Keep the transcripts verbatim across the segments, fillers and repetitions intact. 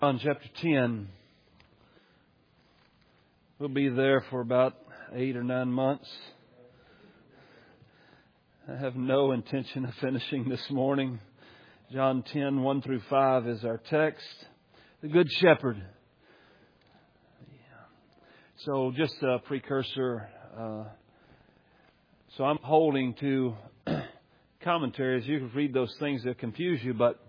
John chapter ten. We'll be there for about eight or nine months. I have no intention of finishing this morning. John ten, one through five is our text. The Good Shepherd. So just a precursor. Uh, so I'm holding to commentaries. You can read those things that confuse you, but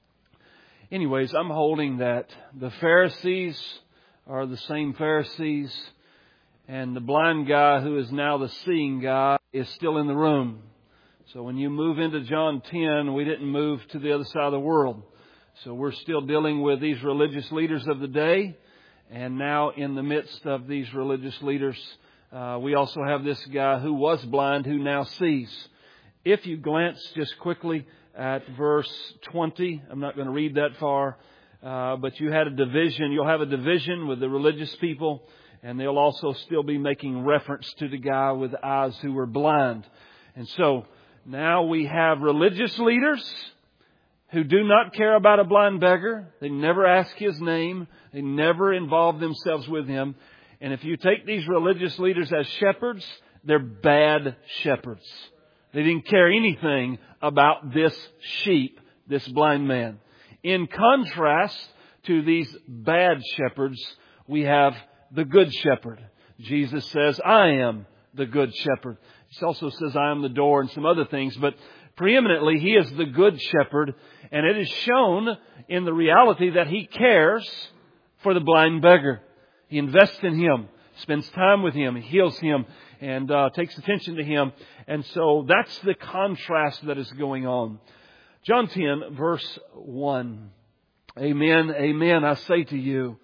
anyways, I'm holding that the Pharisees are the same Pharisees, and the blind guy who is now the seeing guy is still in the room. So when you move into John ten, we didn't move to the other side of the world. So we're still dealing with these religious leaders of the day. And now in the midst of these religious leaders, uh, we also have this guy who was blind who now sees. If you glance just quickly at verse twenty, I'm not going to read that far, uh, but you had a division. You'll have a division with the religious people, and they'll also still be making reference to the guy with eyes who were blind. And so now we have religious leaders who do not care about a blind beggar. They never ask his name. They never involve themselves with him. And if you take these religious leaders as shepherds, they're bad shepherds. They didn't care anything about this sheep, this blind man. In contrast to these bad shepherds, we have the Good Shepherd. Jesus says, I am the Good Shepherd. He also says, I am the door, and some other things. But preeminently, He is the Good Shepherd. And it is shown in the reality that He cares for the blind beggar. He invests in him, spends time with him, heals him, and uh, takes attention to him. And so that's the contrast that is going on. John ten, verse one. Amen, amen, I say to you,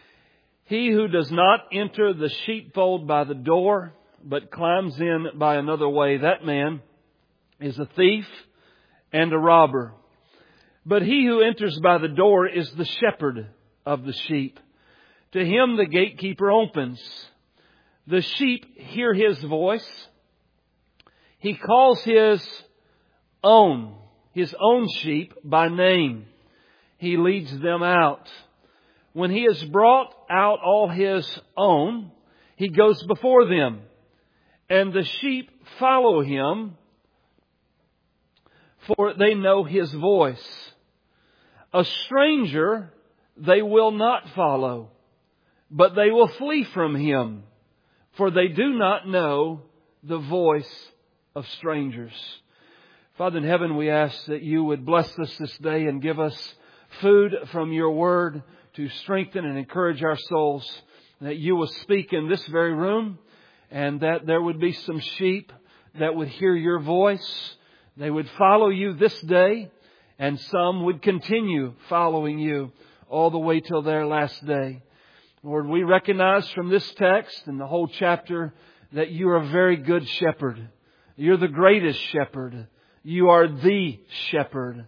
he who does not enter the sheepfold by the door, but climbs in by another way, that man is a thief and a robber. But he who enters by the door is the shepherd of the sheep. To him the gatekeeper opens. The sheep hear his voice. He calls his own, his own sheep by name. He leads them out. When he has brought out all his own, he goes before them. And the sheep follow him, for they know his voice. A stranger they will not follow, but they will flee from him, for they do not know the voice of strangers. Father in heaven, we ask that you would bless us this day and give us food from your word to strengthen and encourage our souls. That you will speak in this very room, and that there would be some sheep that would hear your voice. They would follow you this day, and some would continue following you all the way till their last day. Lord, we recognize from this text and the whole chapter that you are a very good shepherd. You're the greatest shepherd. You are the shepherd.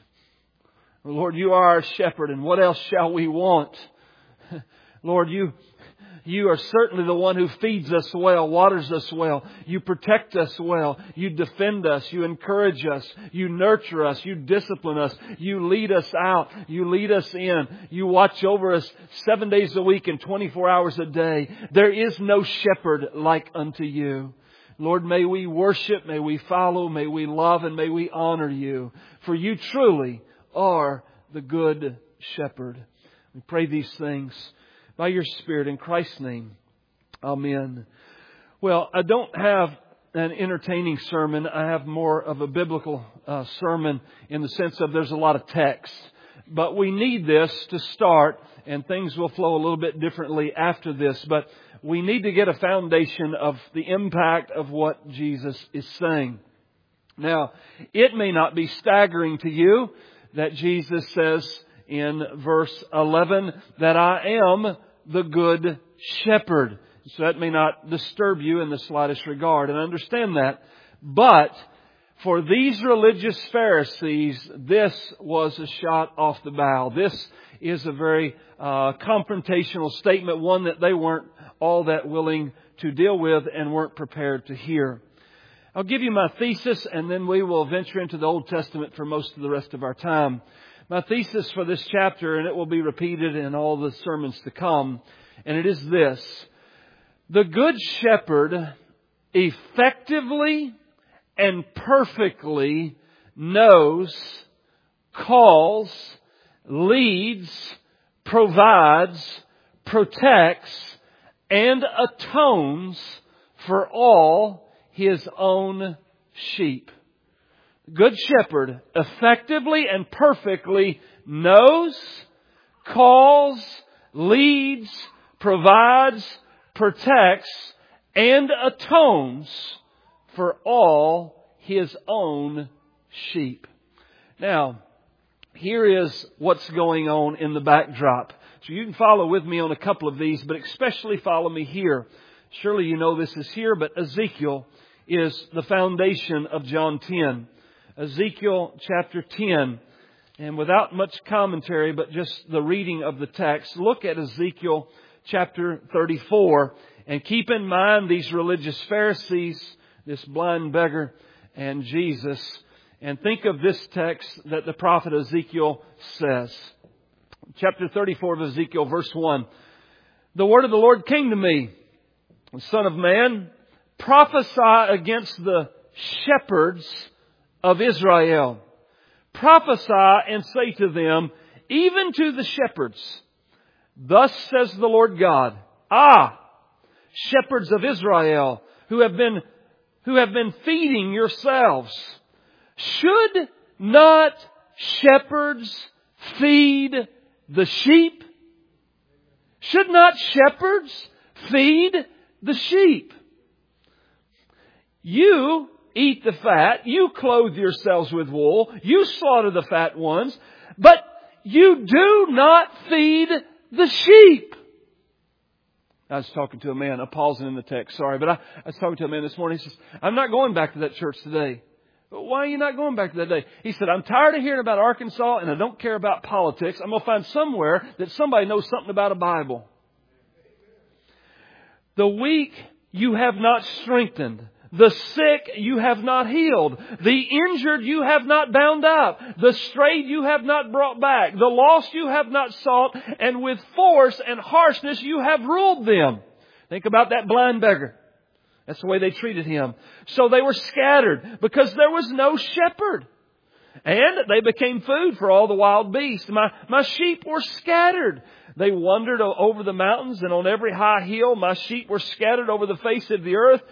Lord, you are our shepherd, and what else shall we want? Lord, you You are certainly the one who feeds us well, waters us well. You protect us well. You defend us. You encourage us. You nurture us. You discipline us. You lead us out. You lead us in. You watch over us seven days a week and twenty-four hours a day. There is no shepherd like unto you. Lord, may we worship, may we follow, may we love, and may we honor you. For you truly are the good shepherd. We pray these things by your Spirit, in Christ's name. Amen. Well, I don't have an entertaining sermon. I have more of a biblical uh, sermon in the sense of there's a lot of text. But we need this to start, and things will flow a little bit differently after this. But we need to get a foundation of the impact of what Jesus is saying. Now, it may not be staggering to you that Jesus says in verse eleven that I am the good shepherd. So that may not disturb you in the slightest regard, and understand that. But for these religious Pharisees, this was a shot off the bow. This is a very uh, confrontational statement, one that they weren't all that willing to deal with and weren't prepared to hear. I'll give you my thesis, and then we will venture into the Old Testament for most of the rest of our time. my thesis for this chapter, and it will be repeated in all the sermons to come, and it is this. The Good Shepherd effectively and perfectly knows, calls, leads, provides, protects, and atones for all His own sheep. Good Shepherd effectively and perfectly knows, calls, leads, provides, protects, and atones for all His own sheep. Now, here is what's going on in the backdrop. So you can follow with me on a couple of these, but especially follow me here. Surely you know this is here, but Ezekiel is the foundation of John ten. Ezekiel chapter ten. And without much commentary, but just the reading of the text, look at Ezekiel chapter thirty-four. And keep in mind these religious Pharisees, this blind beggar, and Jesus. And think of this text that the prophet Ezekiel says. Chapter thirty-four of Ezekiel, verse one. The word of the Lord came to me, Son of man, prophesy against the shepherds of Israel. Prophesy and say to them, even to the shepherds, thus says the Lord God, Ah, shepherds of Israel, who have been, who have been feeding yourselves, should not shepherds feed the sheep? Should not shepherds feed the sheep? You eat the fat, you clothe yourselves with wool, you slaughter the fat ones, but you do not feed the sheep. I was talking to a man, I'm pausing in the text, sorry, but I, I was talking to a man this morning. He says, I'm not going back to that church today. Why are you not going back to that day? He said, I'm tired of hearing about Arkansas and I don't care about politics. I'm going to find somewhere that somebody knows something about a Bible. The weak you have not strengthened. The sick you have not healed. The injured you have not bound up. The strayed you have not brought back. The lost you have not sought. And with force and harshness you have ruled them. Think about that blind beggar. That's the way they treated him. So they were scattered because there was no shepherd. And they became food for all the wild beasts. My, my sheep were scattered. They wandered over the mountains, and on every high hill my sheep were scattered over the face of the earth,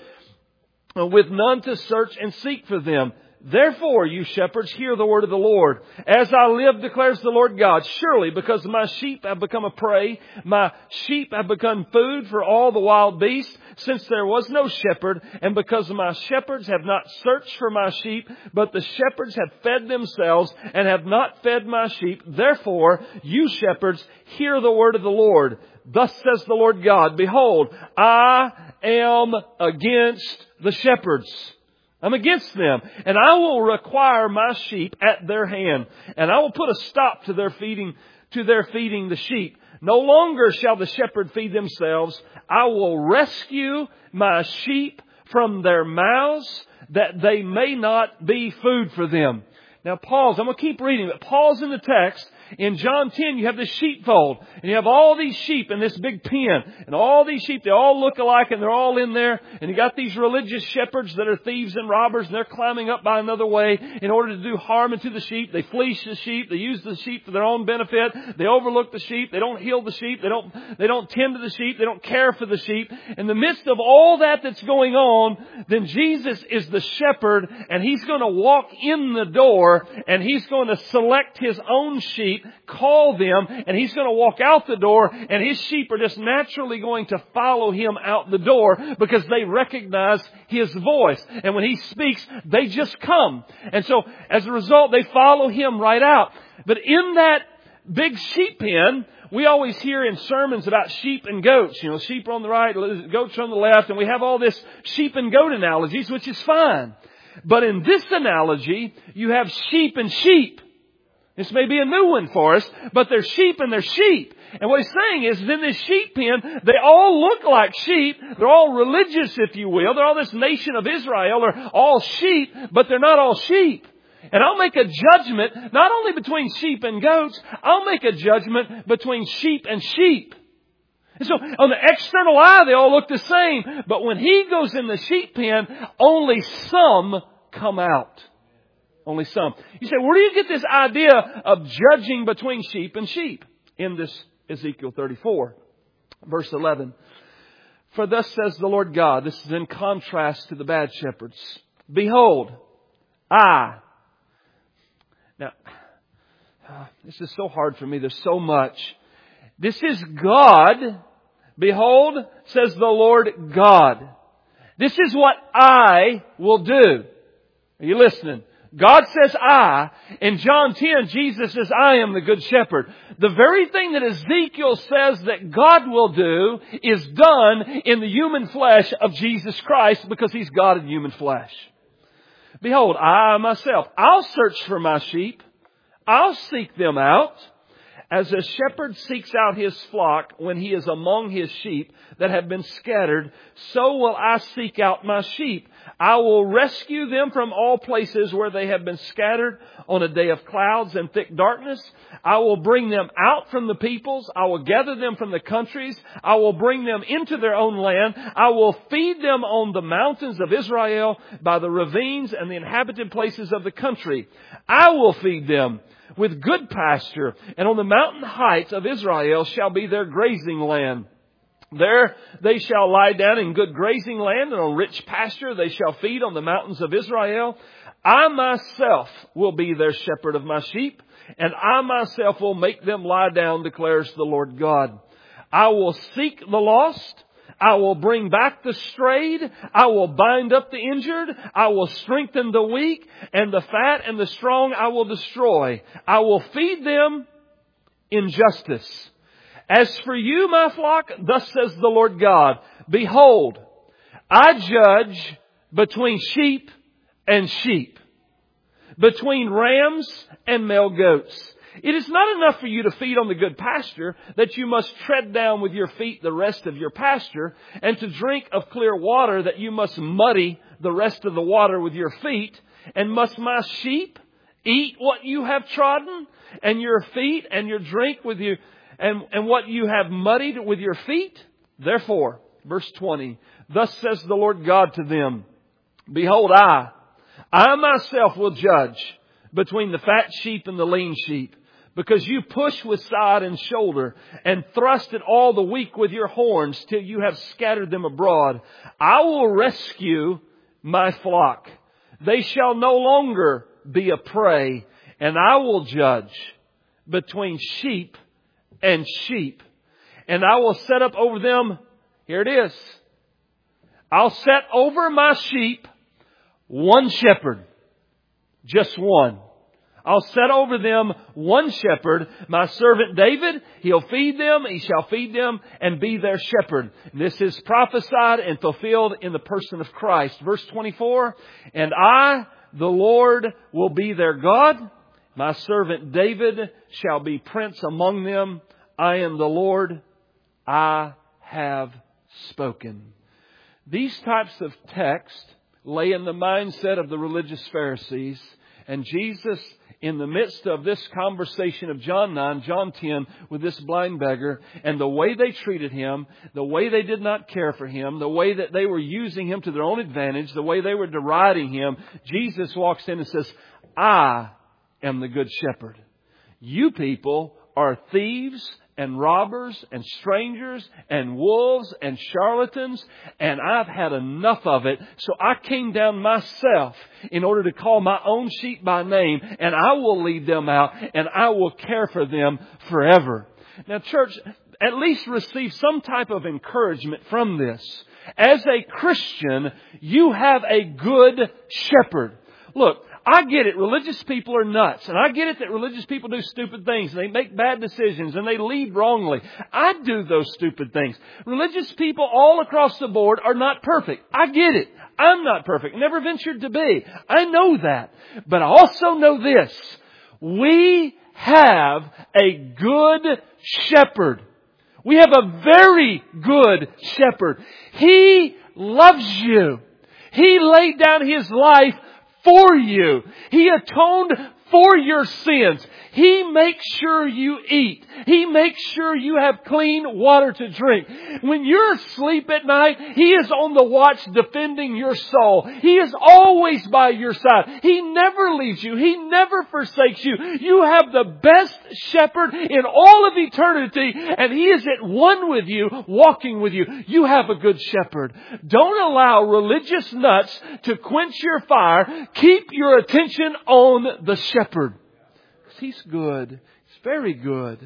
with none to search and seek for them. Therefore, you shepherds, hear the word of the Lord. As I live, declares the Lord God, surely because my sheep have become a prey, my sheep have become food for all the wild beasts, since there was no shepherd, and because my shepherds have not searched for my sheep, but the shepherds have fed themselves and have not fed my sheep. Therefore, you shepherds, hear the word of the Lord. Thus says the Lord God, behold, I am against the shepherds. I'm against them, and I will require my sheep at their hand, and I will put a stop to their feeding, to their feeding the sheep. No longer shall the shepherd feed themselves. I will rescue my sheep from their mouths, that they may not be food for them. Now pause. I'm going to keep reading, but pause in the text. In John ten, you have this sheepfold, and you have all these sheep in this big pen, and all these sheep, they all look alike, and they're all in there, and you got these religious shepherds that are thieves and robbers, and they're climbing up by another way in order to do harm unto the sheep. They fleece the sheep, they use the sheep for their own benefit, they overlook the sheep, they don't heal the sheep, they don't, they don't tend to the sheep, they don't care for the sheep. In the midst of all that that's going on, then Jesus is the shepherd, and He's going to walk in the door, and He's going to select His own sheep, call them, and He's going to walk out the door, and His sheep are just naturally going to follow Him out the door because they recognize His voice. And when He speaks, they just come. And so as a result, they follow Him right out. But in that big sheep pen, we always hear in sermons about sheep and goats. You know, sheep are on the right, goats are on the left, and we have all this sheep and goat analogies, which is fine. But in this analogy, you have sheep and sheep. This may be a new one for us, but they're sheep and they're sheep. And what he's saying is, in this sheep pen, they all look like sheep. They're all religious, if you will. They're all this nation of Israel. They're all sheep, but they're not all sheep. And I'll make a judgment not only between sheep and goats, I'll make a judgment between sheep and sheep. And so on the external eye, they all look the same. But when He goes in the sheep pen, only some come out. Only some. You say, where do you get this idea of judging between sheep and sheep? In this Ezekiel thirty-four, verse eleven. For thus says the Lord God, this is in contrast to the bad shepherds. Behold, I. Now, this is so hard for me. There's so much. This is God. Behold, says the Lord God. This is what I will do. Are you listening? God says I. In John ten, Jesus says, I am the good shepherd. The very thing that Ezekiel says that God will do is done in the human flesh of Jesus Christ because He's God in human flesh. Behold, I myself, I'll search for my sheep. I'll seek them out. As a shepherd seeks out his flock when he is among his sheep that have been scattered, so will I seek out my sheep. I will rescue them from all places where they have been scattered on a day of clouds and thick darkness. I will bring them out from the peoples. I will gather them from the countries. I will bring them into their own land. I will feed them on the mountains of Israel, by the ravines and the inhabited places of the country. I will feed them with good pasture, and on the mountain heights of Israel shall be their grazing land. There they shall lie down in good grazing land, and on rich pasture they shall feed on the mountains of Israel. I myself will be their shepherd of my sheep, and I myself will make them lie down, declares the Lord God. I will seek the lost. I will bring back the strayed. I will bind up the injured. I will strengthen the weak, and the fat and the strong I will destroy. I will feed them in justice. As for you, my flock, thus says the Lord God, behold, I judge between sheep and sheep, between rams and male goats. It is not enough for you to feed on the good pasture, that you must tread down with your feet the rest of your pasture, and to drink of clear water, that you must muddy the rest of the water with your feet. And must my sheep eat what you have trodden, and your feet and your drink with you, and, and what you have muddied with your feet? Therefore, verse twenty, thus says the Lord God to them, behold, I, I myself will judge between the fat sheep and the lean sheep, because you push with side and shoulder, and thrust at all the weak with your horns, till you have scattered them abroad. I will rescue my flock. They shall no longer be a prey, and I will judge between sheep and sheep. And I will set up over them, here it is, I'll set over my sheep one shepherd, just one. I'll set over them one shepherd, my servant David. He'll feed them, he shall feed them, and be their shepherd. And this is prophesied and fulfilled in the person of Christ. Verse twenty-four, and I, the Lord, will be their God. My servant David shall be prince among them. I am the Lord. I have spoken. These types of text lay in the mindset of the religious Pharisees. And Jesus, in the midst of this conversation of John nine, John ten, with this blind beggar, and the way they treated him, the way they did not care for him, the way that they were using him to their own advantage, the way they were deriding him, Jesus walks in and says, I am the good shepherd. You people are thieves and robbers and strangers and wolves and charlatans, and I've had enough of it. So I came down myself in order to call my own sheep by name, and I will lead them out, and I will care for them forever. Now, church, at least receive some type of encouragement from this. As a Christian, you have a good shepherd. Look, I get it. Religious people are nuts. And I get it that religious people do stupid things. And they make bad decisions. And they lead wrongly. I do those stupid things. Religious people all across the board are not perfect. I get it. I'm not perfect. Never ventured to be. I know that. But I also know this. We have a good shepherd. We have a very good shepherd. He loves you. He laid down His life for you. He atoned for your sins. He makes sure you eat. He makes sure you have clean water to drink. When you're asleep at night, He is on the watch defending your soul. He is always by your side. He never leaves you. He never forsakes you. You have the best shepherd in all of eternity, and He is at one with you, walking with you. You have a good shepherd. Don't allow religious nuts to quench your fire. Keep your attention on the shepherd. He's good. He's very good.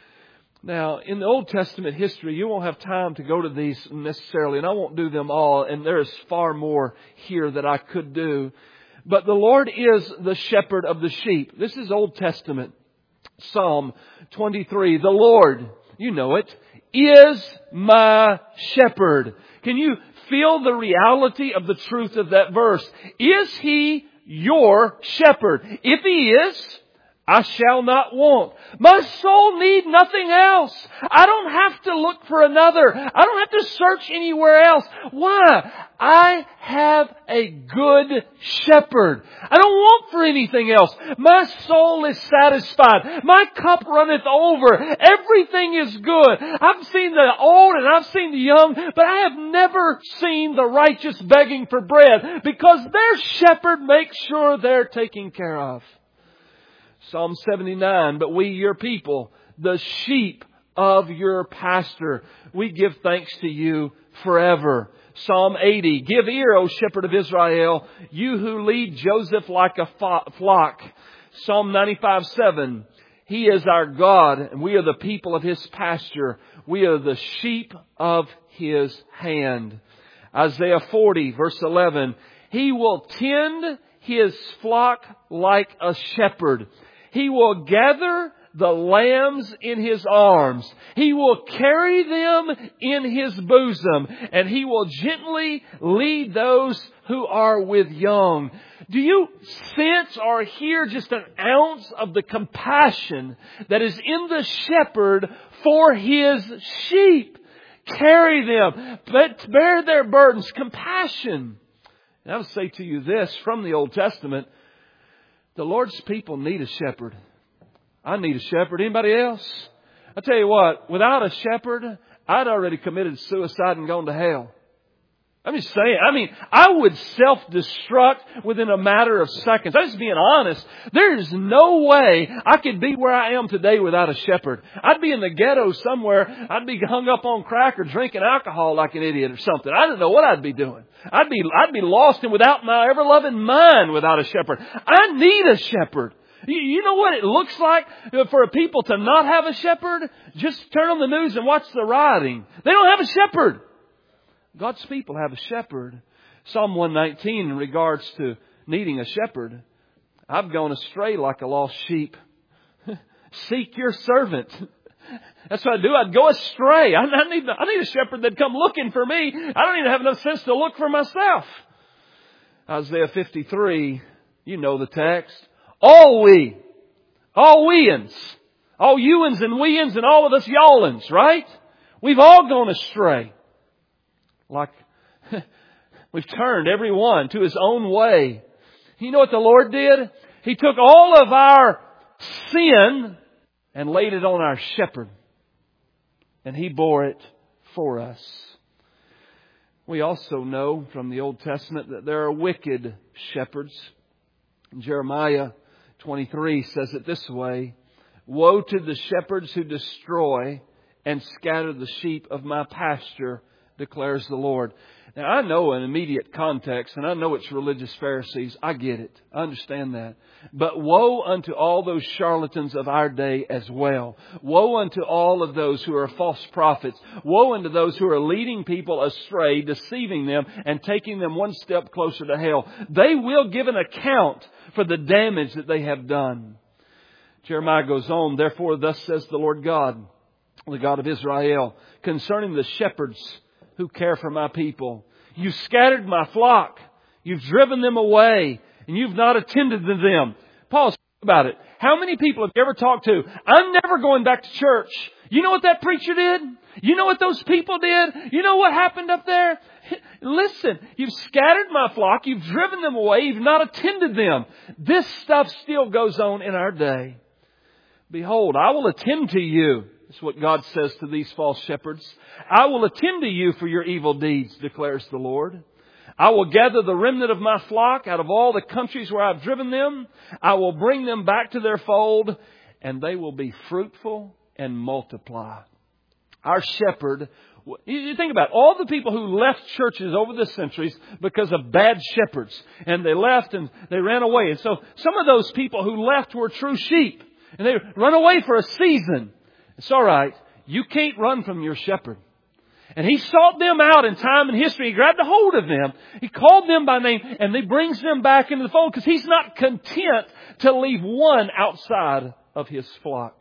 Now, in the Old Testament history, you won't have time to go to these necessarily, and I won't do them all, and there's far more here that I could do. But the Lord is the shepherd of the sheep. This is Old Testament. Psalm twenty-three. The Lord, you know it, is my shepherd. Can you feel the reality of the truth of that verse? Is He your shepherd? If He is, I shall not want. My soul need nothing else. I don't have to look for another. I don't have to search anywhere else. Why? I have a good shepherd. I don't want for anything else. My soul is satisfied. My cup runneth over. Everything is good. I've seen the old and I've seen the young, but I have never seen the righteous begging for bread, because their shepherd makes sure they're taken care of. Psalm seventy-nine, but we, your people, the sheep of your pasture, we give thanks to you forever. Psalm eighty, give ear, O shepherd of Israel, you who lead Joseph like a flock. Psalm ninety-five, seven, He is our God, and we are the people of His pasture. We are the sheep of His hand. Isaiah forty, verse eleven, He will tend His flock like a shepherd. He will gather the lambs in His arms. He will carry them in His bosom, and He will gently lead those who are with young. Do you sense or hear just an ounce of the compassion that is in the shepherd for His sheep? Carry them, but bear their burdens. Compassion. And I would say to you this from the Old Testament. The Lord's people need a shepherd. I need a shepherd. Anybody else? I tell you what, without a shepherd, I'd already committed suicide and gone to hell. I'm just saying, I mean, I would self-destruct within a matter of seconds. I'm just being honest. There is no way I could be where I am today without a shepherd. I'd be in the ghetto somewhere. I'd be hung up on crack or drinking alcohol like an idiot or something. I don't know what I'd be doing. I'd be, I'd be lost and without my ever-loving mind without a shepherd. I need a shepherd. You, you know what it looks like for people to not have a shepherd? Just turn on the news and watch the rioting. They don't have a shepherd. God's people have a shepherd. Psalm one nineteen in regards to needing a shepherd. I've gone astray like a lost sheep. Seek your servant. That's what I do. I'd go astray. I, I need I need a shepherd that'd come looking for me. I don't even have enough sense to look for myself. Isaiah fifty-three, you know the text. All we, all weans, all youans and weans and all of us y'allins, right? We've all gone astray. Like, we've turned every one to his own way. You know what the Lord did? He took all of our sin and laid it on our shepherd. And He bore it for us. We also know from the Old Testament that there are wicked shepherds. Jeremiah twenty-three says it this way. Woe to the shepherds who destroy and scatter the sheep of my pasture, declares the Lord. Now, I know an immediate context, and I know it's religious Pharisees. I get it. I understand that. But woe unto all those charlatans of our day as well. Woe unto all of those who are false prophets. Woe unto those who are leading people astray, deceiving them, and taking them one step closer to hell. They will give an account for the damage that they have done. Jeremiah goes on, therefore, thus says the Lord God, the God of Israel, concerning the shepherds who care for my people. You scattered my flock. You've driven them away, and you've not attended to them. Paul, think about it. How many people have you ever talked to? I'm never going back to church. You know what that preacher did? You know what those people did? You know what happened up there? Listen, you've scattered my flock. You've driven them away. You've not attended them. This stuff still goes on in our day. Behold, I will attend to you. That's what God says to these false shepherds. I will attend to you for your evil deeds, declares the Lord. I will gather the remnant of my flock out of all the countries where I've driven them. I will bring them back to their fold, and they will be fruitful and multiply. Our shepherd, you think about it, all the people who left churches over the centuries because of bad shepherds. And they left and they ran away. And so some of those people who left were true sheep. And they run away for a season. It's all right. You can't run from your shepherd. And He sought them out in time and history. He grabbed a hold of them. He called them by name. And He brings them back into the fold because He's not content to leave one outside of His flock.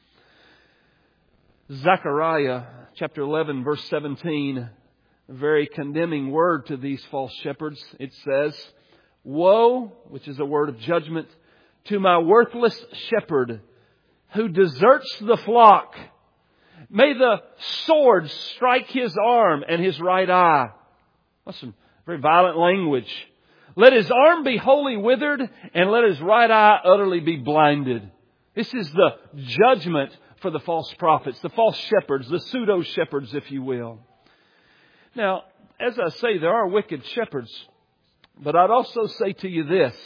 Zechariah chapter eleven verse seventeen. A very condemning word to these false shepherds. It says, "Woe," which is a word of judgment, "to my worthless shepherd who deserts the flock. May the sword strike his arm and his right eye." That's some very violent language. "Let his arm be wholly withered and let his right eye utterly be blinded." This is the judgment for the false prophets, the false shepherds, the pseudo-shepherds, if you will. Now, as I say, there are wicked shepherds. But I'd also say to you this.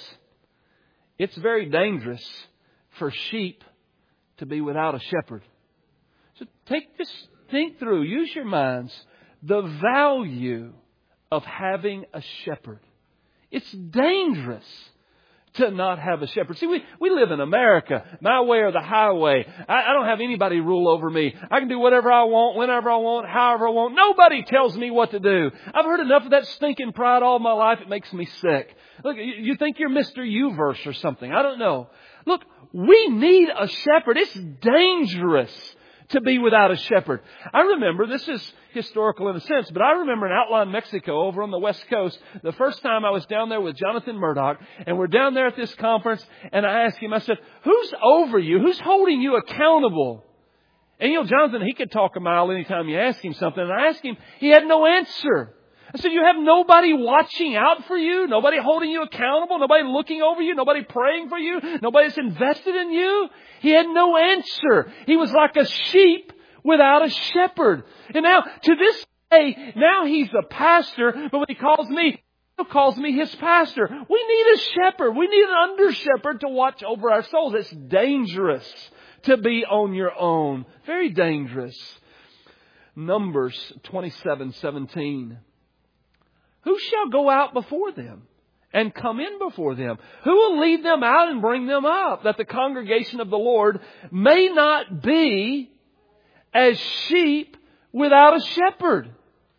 It's very dangerous for sheep to be without a shepherd. So take this, think through, use your minds, the value of having a shepherd. It's dangerous to not have a shepherd. See, we, we live in America, my way or the highway. I, I don't have anybody rule over me. I can do whatever I want, whenever I want, however I want. Nobody tells me what to do. I've heard enough of that stinking pride all my life. It makes me sick. Look, you, you think you're Mister U-verse or something. I don't know. Look, we need a shepherd. It's dangerous to be without a shepherd. I remember, this is historical in a sense, but I remember in Outline, Mexico, over on the West Coast, the first time I was down there with Jonathan Murdoch, and we're down there at this conference, and I asked him, I said, "Who's over you? Who's holding you accountable?" And you know, Jonathan, he could talk a mile anytime you ask him something, and I asked him, he had no answer. I said, "You have nobody watching out for you? Nobody holding you accountable? Nobody looking over you? Nobody praying for you? Nobody that's invested in you?" He had no answer. He was like a sheep without a shepherd. And now, to this day, now he's a pastor, but when he calls me, he calls me his pastor. We need a shepherd. We need an under shepherd to watch over our souls. It's dangerous to be on your own. Very dangerous. Numbers twenty-seven seventeen. "Who shall go out before them and come in before them? Who will lead them out and bring them up, that the congregation of the Lord may not be as sheep without a shepherd?"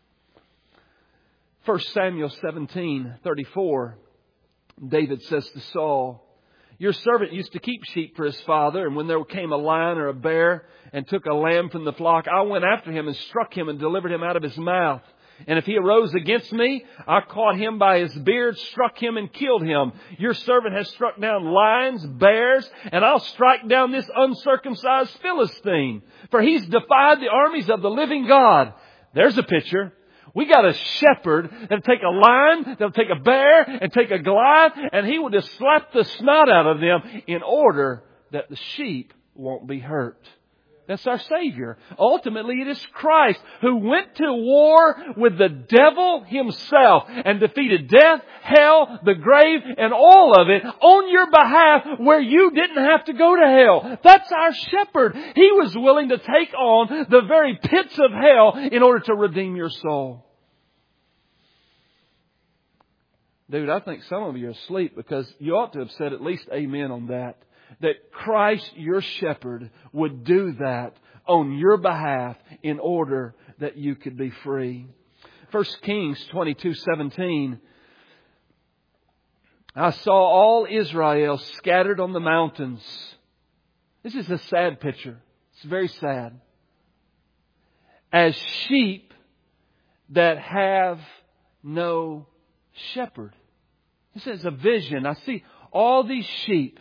First Samuel seventeen thirty-four. David says to Saul, "Your servant used to keep sheep for his father, and when there came a lion or a bear and took a lamb from the flock, I went after him and struck him and delivered him out of his mouth. And if he arose against me, I caught him by his beard, struck him and killed him. Your servant has struck down lions, bears, and I'll strike down this uncircumcised Philistine. For he's defied the armies of the living God." There's a picture. We got a shepherd that'll take a lion, that'll take a bear, and take a Goliath, and he will just slap the snot out of them in order that the sheep won't be hurt. That's our Savior. Ultimately, it is Christ who went to war with the devil himself and defeated death, hell, the grave, and all of it on your behalf where you didn't have to go to hell. That's our shepherd. He was willing to take on the very pits of hell in order to redeem your soul. Dude, I think some of you are asleep because you ought to have said at least amen on that. That Christ, your shepherd, would do that on your behalf in order that you could be free. First Kings twenty-two seventeen. "I saw all Israel scattered on the mountains." This is a sad picture. It's very sad. "As sheep that have no shepherd." This is a vision. I see all these sheep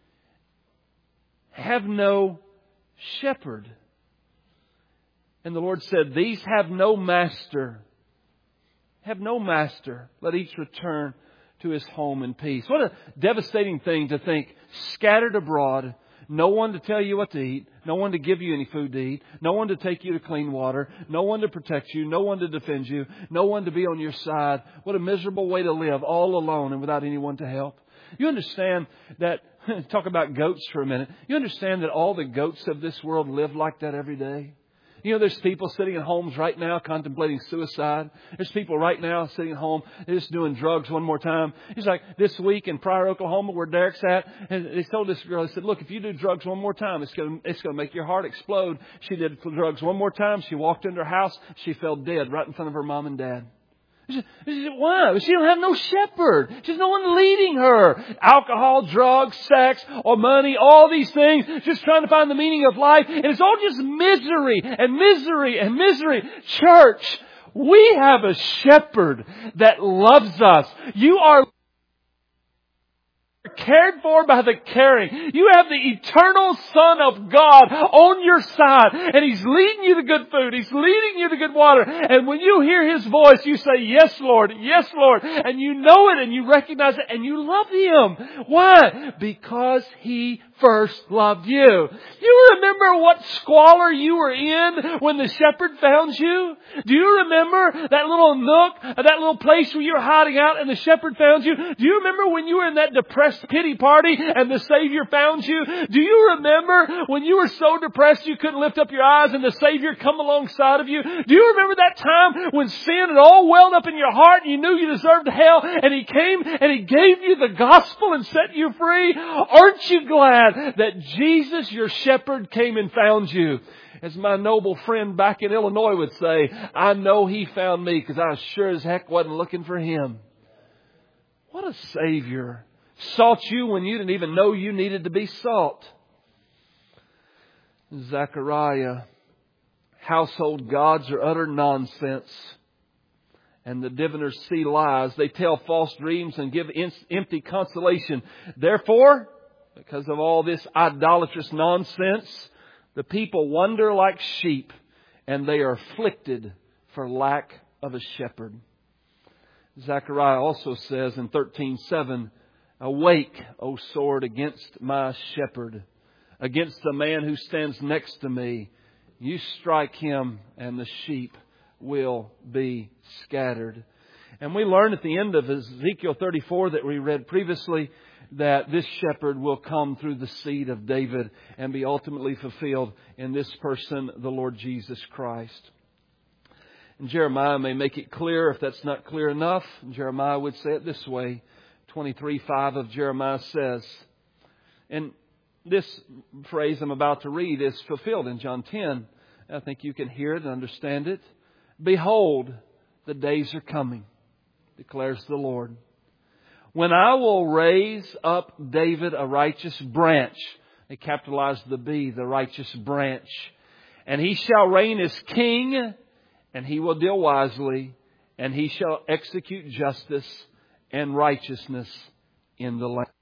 have no shepherd. And the Lord said, "These have no master." have no master. Let each return to his home in peace. What a devastating thing to think. Scattered abroad. No one to tell you what to eat. No one to give you any food to eat. No one to take you to clean water. No one to protect you. No one to defend you. No one to be on your side. What a miserable way to live, all alone and without anyone to help. You understand that, talk about goats for a minute. You understand that all the goats of this world live like that every day? You know, there's people sitting in homes right now contemplating suicide. There's people right now sitting at home, they're just doing drugs one more time. It's like this week in Pryor, Oklahoma, where Derek's at, and they told this girl, they said, look, if you do drugs one more time, it's going to, it's going to make your heart explode. She did drugs one more time. She walked into her house. She fell dead right in front of her mom and dad. She said, why? She don't have no shepherd. She's no one leading her. Alcohol, drugs, sex, or money, all these things. Just trying to find the meaning of life. And it's all just misery and misery and misery. Church, we have a shepherd that loves us. You are cared for by the caring. You have the eternal Son of God on your side, and He's leading you to good food. He's leading you to good water. And when you hear His voice, you say, yes, Lord, yes, Lord. And you know it and you recognize it and you love Him. Why? Because He first loved you. You remember what squalor you were in when the shepherd found you? Do you remember that little nook, that little place where you were hiding out and the shepherd found you? Do you remember when you were in that depressed pity party and the Savior found you? Do you remember when you were so depressed you couldn't lift up your eyes and the Savior come alongside of you? Do you remember that time when sin had all welled up in your heart and you knew you deserved hell, and He came and He gave you the gospel and set you free? Aren't you glad that Jesus, your shepherd, came and found you? As my noble friend back in Illinois would say, I know He found me because I sure as heck wasn't looking for Him. What a Savior. Sought you when you didn't even know you needed to be sought. Zechariah, household gods are utter nonsense. And the diviners see lies. They tell false dreams and give empty consolation. Therefore, because of all this idolatrous nonsense, the people wander like sheep, and they are afflicted for lack of a shepherd. Zechariah also says in thirteen seven, awake, O sword, against my shepherd, against the man who stands next to me. You strike him, and the sheep will be scattered. And we learn at the end of Ezekiel thirty-four that we read previously that this shepherd will come through the seed of David and be ultimately fulfilled in this person, the Lord Jesus Christ. And Jeremiah may make it clear if that's not clear enough. Jeremiah would say it this way. twenty-three five of Jeremiah says, and this phrase I'm about to read is fulfilled in John ten. I think you can hear it and understand it. Behold, the days are coming, declares the Lord, when I will raise up David a righteous branch. They capitalized the B, the righteous branch. And he shall reign as king, and he will deal wisely, and he shall execute justice and righteousness in the land.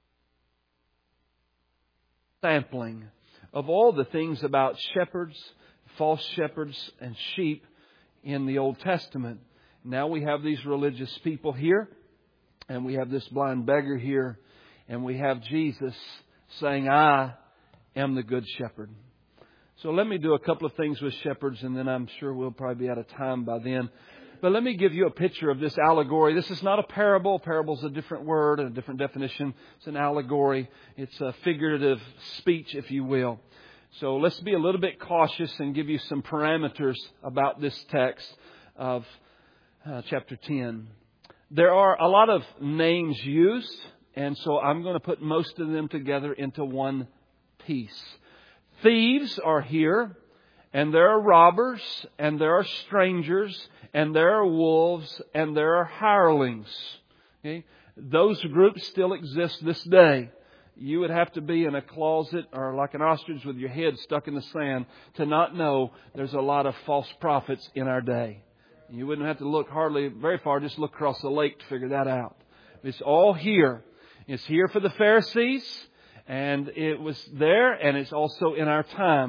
Sampling of all the things about shepherds, false shepherds, and sheep in the Old Testament. Now we have these religious people here, and we have this blind beggar here, and we have Jesus saying, I am the good shepherd. So let me do a couple of things with shepherds, and then I'm sure we'll probably be out of time by then. But let me give you a picture of this allegory. This is not a parable. Parable is a different word and a different definition. It's an allegory. It's a figurative speech, if you will. So let's be a little bit cautious and give you some parameters about this text of uh, chapter ten. There are a lot of names used, and so I'm going to put most of them together into one piece. Thieves are here, and there are robbers, and there are strangers, and there are wolves, and there are hirelings. Okay? Those groups still exist this day. You would have to be in a closet or like an ostrich with your head stuck in the sand to not know there's a lot of false prophets in our day. You wouldn't have to look hardly very far, just look across the lake to figure that out. It's all here. It's here for the Pharisees, and it was there, and it's also in our time.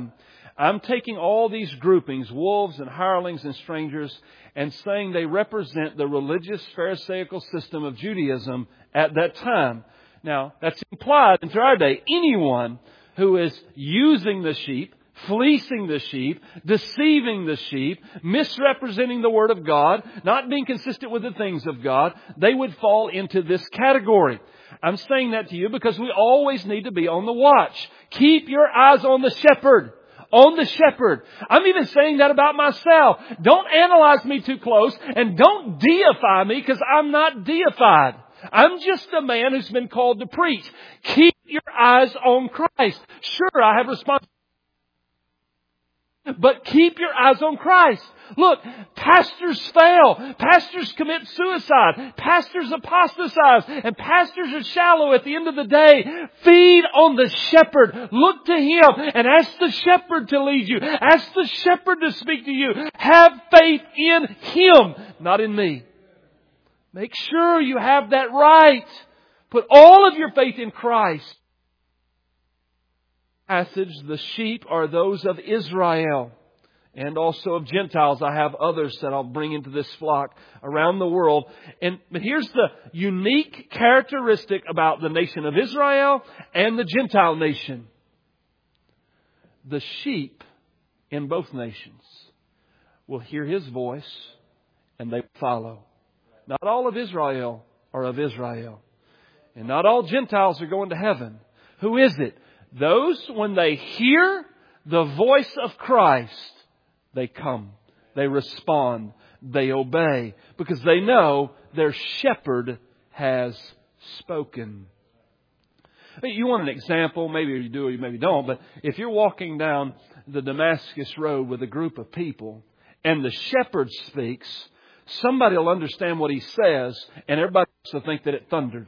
I'm taking all these groupings, wolves and hirelings and strangers, and saying they represent the religious Pharisaical system of Judaism at that time. Now, that's implied into our day. Anyone who is using the sheep, fleecing the sheep, deceiving the sheep, misrepresenting the Word of God, not being consistent with the things of God, they would fall into this category. I'm saying that to you because we always need to be on the watch. Keep your eyes on the shepherd. On the shepherd. I'm even saying that about myself. Don't analyze me too close and don't deify me because I'm not deified. I'm just a man who's been called to preach. Keep your eyes on Christ. Sure, I have responsibility. But keep your eyes on Christ. Look, pastors fail. Pastors commit suicide. Pastors apostatize. And pastors are shallow at the end of the day. Feed on the shepherd. Look to Him and ask the shepherd to lead you. Ask the shepherd to speak to you. Have faith in Him, not in me. Make sure you have that right. Put all of your faith in Christ. Passage, the sheep are those of Israel and also of Gentiles. I have others that I'll bring into this flock around the world. And but here's the unique characteristic about the nation of Israel and the Gentile nation. The sheep in both nations will hear His voice and they follow. Not all of Israel are of Israel. And not all Gentiles are going to heaven. Who is it? Those, when they hear the voice of Christ, they come, they respond, they obey, because they know their shepherd has spoken. You want an example? Maybe you do, maybe you don't, but if you're walking down the Damascus Road with a group of people and the shepherd speaks, somebody will understand what he says and everybody else will think that it thundered.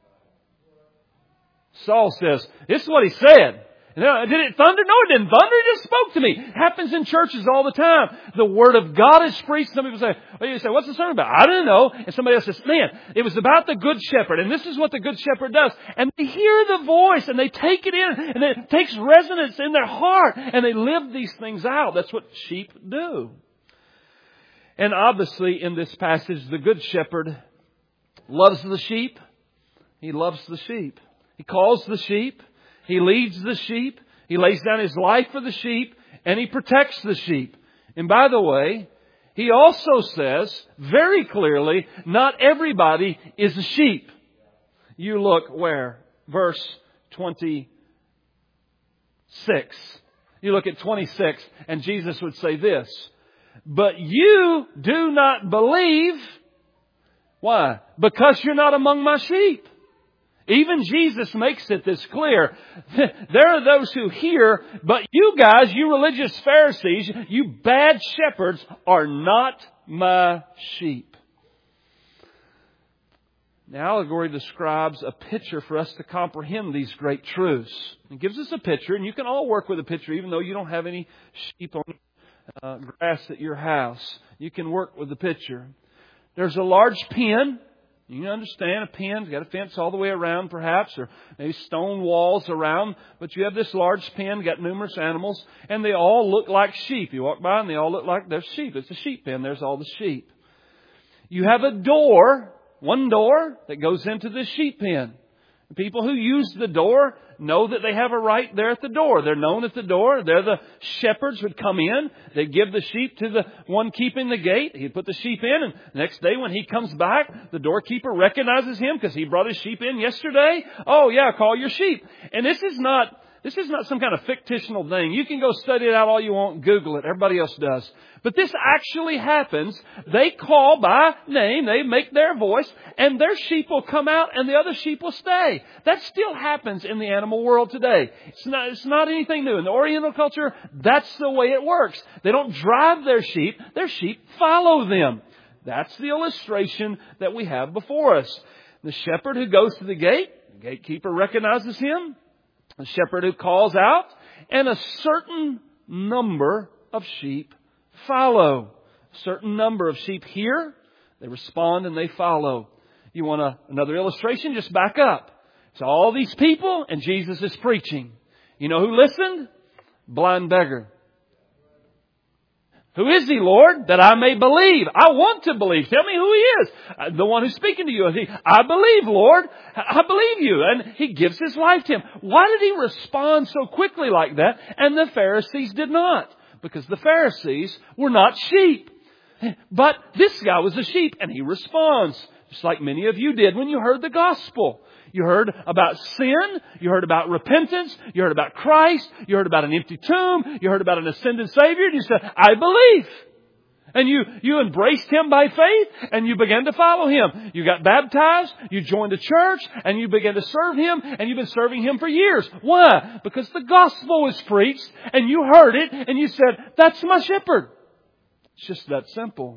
Saul says, this is what he said. Did it thunder? No, it didn't thunder. It just spoke to me. It happens in churches all the time. The Word of God is preached. Some people say, well, you say, what's the sermon about? I don't know. And somebody else says, man, it was about the Good Shepherd. And this is what the Good Shepherd does. And they hear the voice and they take it in. And it takes resonance in their heart. And they live these things out. That's what sheep do. And obviously in this passage, the Good Shepherd loves the sheep. He loves the sheep. He calls the sheep. He leads the sheep. He lays down His life for the sheep. And He protects the sheep. And by the way, He also says very clearly, not everybody is a sheep. You look where? Verse twenty-six. You look at twenty-six and Jesus would say this. But you do not believe. Why? Because you're not among my sheep. Even Jesus makes it this clear. There are those who hear, but you guys, you religious Pharisees, you bad shepherds, are not my sheep. The allegory describes a picture for us to comprehend these great truths. It gives us a picture, and you can all work with a picture, even though you don't have any sheep on uh, grass at your house. You can work with the picture. There's a large pen. You understand, a pen's got a fence all the way around perhaps, or maybe stone walls around. But you have this large pen, got numerous animals, and they all look like sheep. You walk by and they all look like they're sheep. It's a sheep pen. There's all the sheep. You have a door, one door that goes into the sheep pen. People who use the door know that they have a right there at the door. They're known at the door. They're the shepherds who would come in. They'd give the sheep to the one keeping the gate. He'd put the sheep in. And the next day when he comes back, the doorkeeper recognizes him because he brought his sheep in yesterday. Oh, yeah, call your sheep. And this is not... This is not some kind of fictional thing. You can go study it out all you want, Google it. Everybody else does. But this actually happens. They call by name. They make their voice. And their sheep will come out and the other sheep will stay. That still happens in the animal world today. It's not, it's not anything new. In the Oriental culture, that's the way it works. They don't drive their sheep. Their sheep follow them. That's the illustration that we have before us. The shepherd who goes to the gate, the gatekeeper recognizes him. A shepherd who calls out, and a certain number of sheep follow. A certain number of sheep hear, they respond, and they follow. You want a, another illustration? Just back up. It's all these people, and Jesus is preaching. You know who listened? Blind beggar. Who is He, Lord, that I may believe? I want to believe. Tell me who He is. The one who's speaking to you. He, I believe, Lord. I believe you. And He gives His life to him. Why did He respond so quickly like that? And the Pharisees did not. Because the Pharisees were not sheep. But this guy was a sheep, and he responds. Just like many of you did when you heard the gospel. You heard about sin. You heard about repentance. You heard about Christ. You heard about an empty tomb. You heard about an ascended Savior. And you said, I believe. And you, you embraced Him by faith and you began to follow Him. You got baptized. You joined a church and you began to serve Him. And you've been serving Him for years. Why? Because the gospel was preached and you heard it and you said, that's my shepherd. It's just that simple.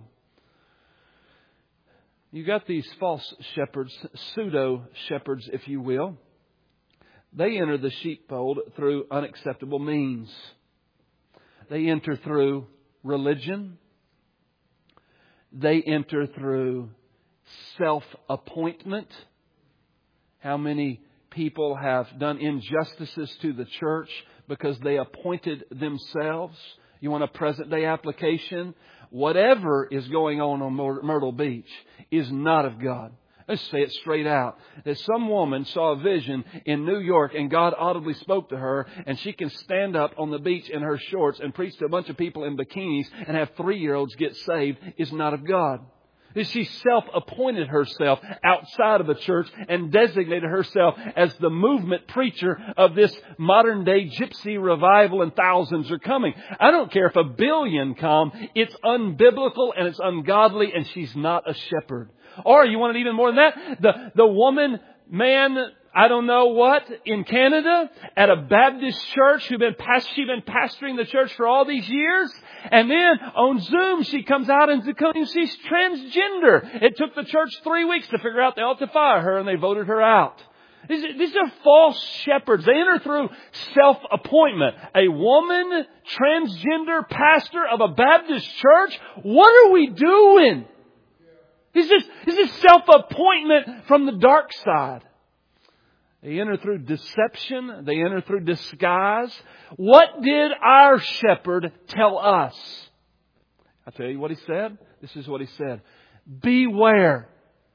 You got these false shepherds, pseudo shepherds, if you will. They enter the sheepfold through unacceptable means. They enter through religion. They enter through self-appointment. How many people have done injustices to the church because they appointed themselves? You want a present day application? Whatever is going on on Myrtle Beach is not of God. Let's say it straight out. That some woman saw a vision in New York and God audibly spoke to her and she can stand up on the beach in her shorts and preach to a bunch of people in bikinis and have three-year-olds get saved is not of God. She self-appointed herself outside of the church and designated herself as the movement preacher of this modern day gypsy revival and thousands are coming. I don't care if a billion come. It's unbiblical and it's ungodly and she's not a shepherd. Or you want it even more than that? The, the woman, man, I don't know what, in Canada at a Baptist church who've been past, she's been pastoring the church for all these years. And then on Zoom, she comes out and she's transgender. It took the church three weeks to figure out they ought to fire her and they voted her out. These are, these are false shepherds. They enter through self-appointment. A woman, transgender pastor of a Baptist church? What are we doing? Is this, is this self-appointment from the dark side? They enter through deception. They enter through disguise. What did our shepherd tell us? I'll tell you what he said. This is what he said. Beware.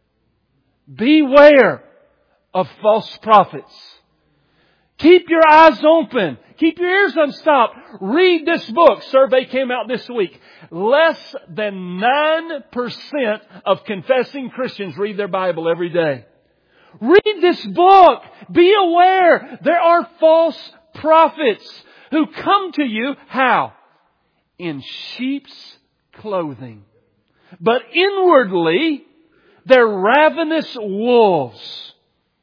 Beware of false prophets. Keep your eyes open. Keep your ears unstopped. Read this book. Survey came out this week. Less than nine percent of confessing Christians read their Bible every day. Read this book. Be aware. There are false prophets who come to you. How? In sheep's clothing. But inwardly, they're ravenous wolves.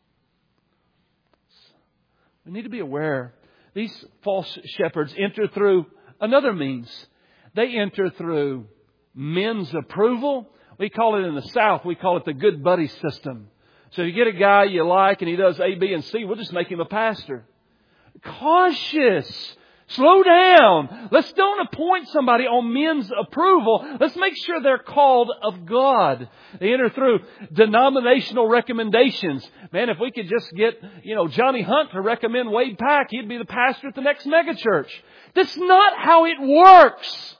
We need to be aware. These false shepherds enter through another means. They enter through men's approval. We call it in the South, we call it the good buddy system. So you get a guy you like and he does A, B, and C, we'll just make him a pastor. Cautious. Slow down. Let's don't appoint somebody on men's approval. Let's make sure they're called of God. They enter through denominational recommendations. Man, if we could just get, you know, Johnny Hunt to recommend Wade Pack, he'd be the pastor at the next megachurch. That's not how it works.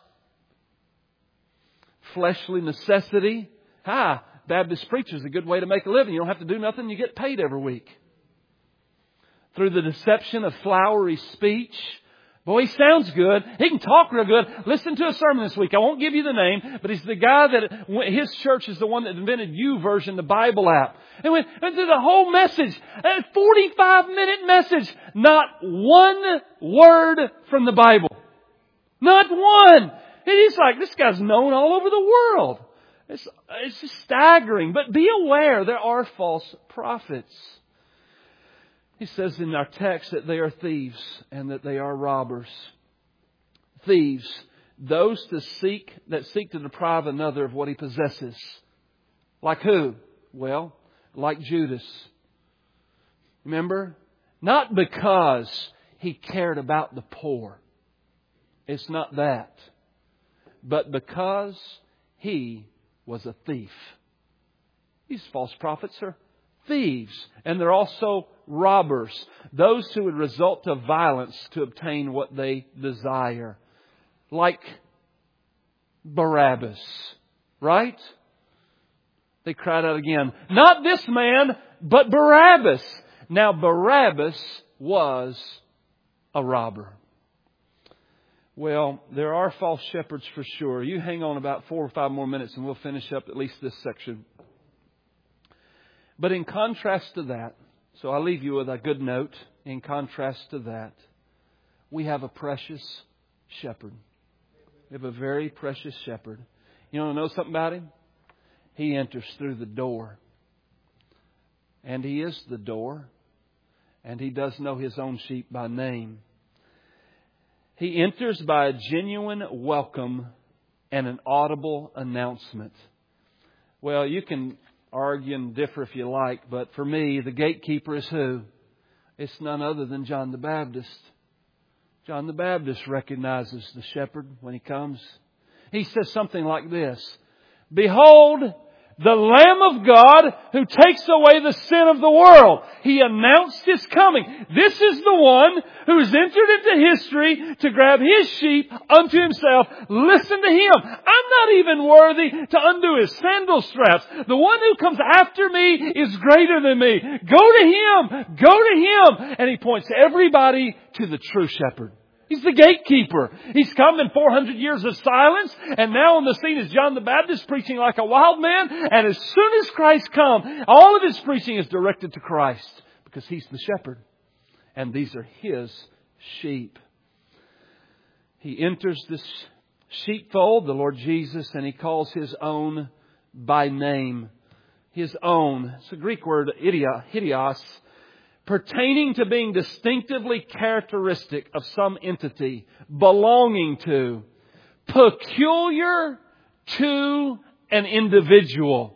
Fleshly necessity. Ha! Baptist preacher is a good way to make a living. You don't have to do nothing. You get paid every week. Through the deception of flowery speech. Boy, he sounds good. He can talk real good. Listen to a sermon this week. I won't give you the name, but he's the guy that, his church is the one that invented YouVersion, the Bible app. And went into the whole message, a forty-five minute message, not one word from the Bible. Not one. It's like, this guy's known all over the world. It's, it's just staggering. But be aware, there are false prophets. He says in our text that they are thieves and that they are robbers. Thieves, those to seek that seek to deprive another of what he possesses. Like who? Well, like Judas. Remember? Not because he cared about the poor. It's not that. But because he was a thief. These false prophets are thieves. And they're also robbers. Those who would resort to violence to obtain what they desire. Like Barabbas. Right? They cried out again, not this man, but Barabbas. Now Barabbas was a robber. Well, there are false shepherds for sure. You hang on about four or five more minutes and we'll finish up at least this section. But in contrast to that, so I'll leave you with a good note. In contrast to that, we have a precious shepherd. We have a very precious shepherd. You want to know something about Him? He enters through the door. And He is the door. And He does know His own sheep by name. He enters by a genuine welcome and an audible announcement. Well, you can argue and differ if you like, but for me, the gatekeeper is who? It's none other than John the Baptist. John the Baptist recognizes the shepherd when he comes. He says something like this, behold, the Lamb of God who takes away the sin of the world. He announced His coming. This is the one who's entered into history to grab His sheep unto Himself. Listen to Him. I'm not even worthy to undo His sandal straps. The one who comes after me is greater than me. Go to Him. Go to Him. And He points everybody to the true shepherd. He's the gatekeeper. He's come in four hundred years of silence. And now on the scene is John the Baptist preaching like a wild man. And as soon as Christ comes, all of His preaching is directed to Christ. Because He's the shepherd. And these are His sheep. He enters this sheepfold, the Lord Jesus, and He calls His own by name. His own. It's a Greek word, idios. Pertaining to being distinctively characteristic of some entity, belonging to, peculiar to an individual.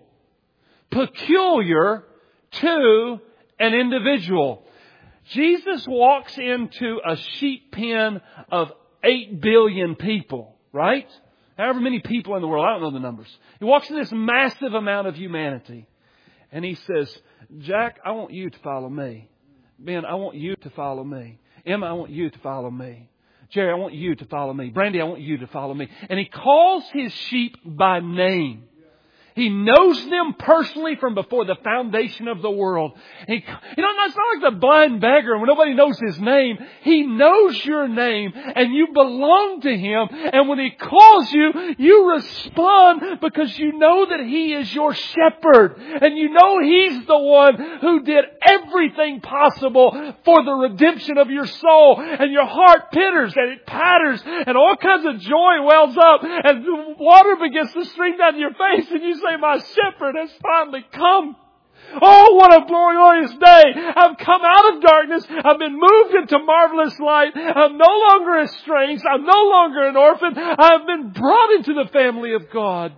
Peculiar to an individual. Jesus walks into a sheep pen of eight billion people, right? However many people in the world, I don't know the numbers. He walks in this massive amount of humanity. And He says, Jack, I want you to follow me. Ben, I want you to follow me. Emma, I want you to follow me. Jerry, I want you to follow me. Brandy, I want you to follow me. And He calls His sheep by name. He knows them personally from before the foundation of the world. He, you know, it's not like the blind beggar when nobody knows his name. He knows your name and you belong to Him. And when He calls you, you respond because you know that He is your shepherd. And you know He's the one who did everything possible for the redemption of your soul. And your heart pitters and it patters and all kinds of joy wells up and water begins to stream down your face and you say, my shepherd has finally come. Oh, what a glorious day. I've come out of darkness. I've been moved into marvelous light. I'm no longer estranged. I'm no longer an orphan. I've been brought into the family of God.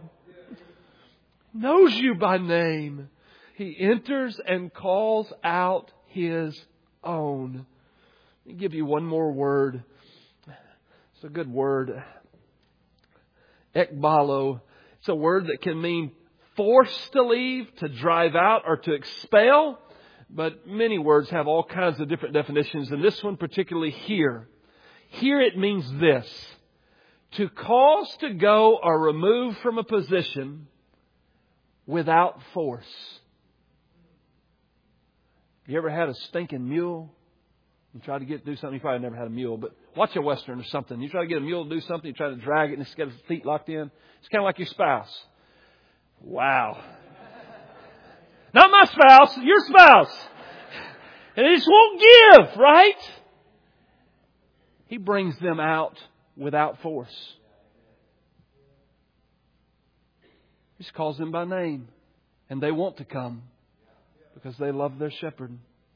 Knows you by name. He enters and calls out His own. Let me give you one more word. It's a good word. Ekbalo. It's a word that can mean force to leave, to drive out, or to expel. But many words have all kinds of different definitions. And this one particularly here. Here it means this. To cause to go or remove from a position without force. You ever had a stinking mule? You try to get do something. You probably never had a mule, but watch a Western or something. You try to get a mule to do something. You try to drag it and it's got its feet locked in. It's kind of like your spouse. Wow. Not my spouse, your spouse. And they just won't give, right? He brings them out without force. He just calls them by name. And they want to come because they love their shepherd.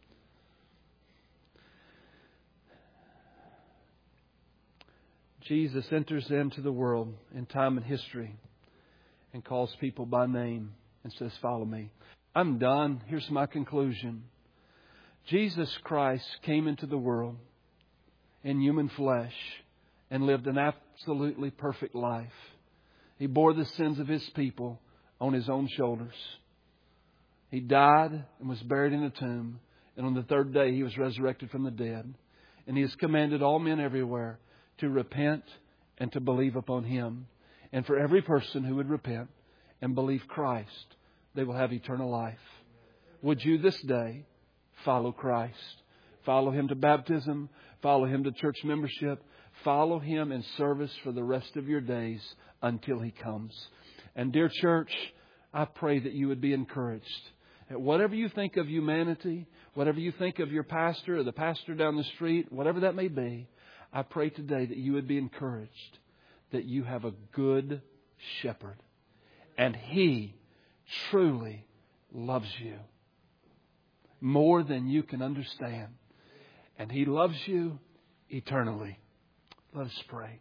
Jesus enters into the world in time and history and calls people by name and says, follow me. I'm done. Here's my conclusion. Jesus Christ came into the world in human flesh and lived an absolutely perfect life. He bore the sins of His people on His own shoulders. He died and was buried in a tomb. And on the third day He was resurrected from the dead. And He has commanded all men everywhere to repent and to believe upon Him. And for every person who would repent and believe Christ, they will have eternal life. Would you this day follow Christ? Follow Him to baptism. Follow Him to church membership. Follow Him in service for the rest of your days until He comes. And dear church, I pray that you would be encouraged. That whatever you think of humanity, whatever you think of your pastor or the pastor down the street, whatever that may be, I pray today that you would be encouraged that you have a good shepherd. And He truly loves you more than you can understand. And He loves you eternally. Let us pray.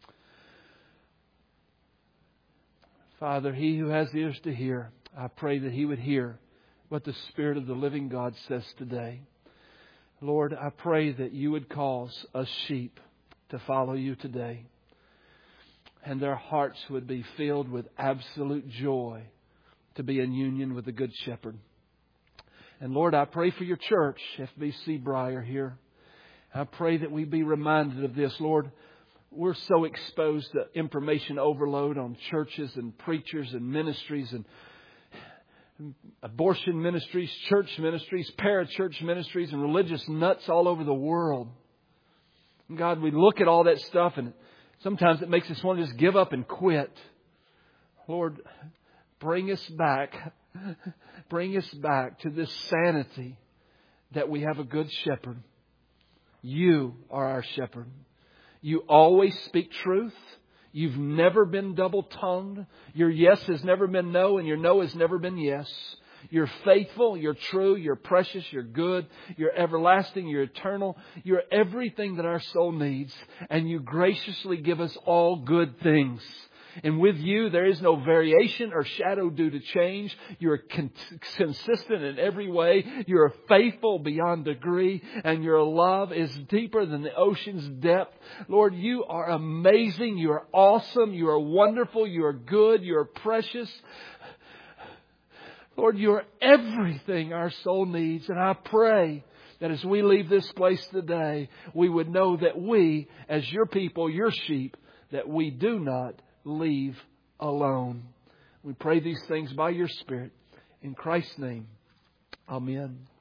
Father, He who has ears to hear, I pray that He would hear what the Spirit of the living God says today. Lord, I pray that You would cause us sheep to follow You today. And their hearts would be filled with absolute joy to be in union with the Good Shepherd. And Lord, I pray for Your church, F B C Briar here. I pray that we be reminded of this. Lord, we're so exposed to information overload on churches and preachers and ministries and abortion ministries, church ministries, parachurch ministries, and religious nuts all over the world. And God, we look at all that stuff and sometimes it makes us want to just give up and quit. Lord, bring us back. Bring us back to this sanity that we have a good shepherd. You are our shepherd. You always speak truth. You've never been double-tongued. Your yes has never been no, and your no has never been yes. You're faithful, you're true, you're precious, you're good, you're everlasting, you're eternal. You're everything that our soul needs. And You graciously give us all good things. And with You, there is no variation or shadow due to change. You're con- consistent in every way. You're faithful beyond degree. And Your love is deeper than the ocean's depth. Lord, You are amazing. You are awesome. You are wonderful. You are good. You are precious. Lord, You are everything our soul needs. And I pray that as we leave this place today, we would know that we, as Your people, Your sheep, that we do not leave alone. We pray these things by Your Spirit. In Christ's name, amen.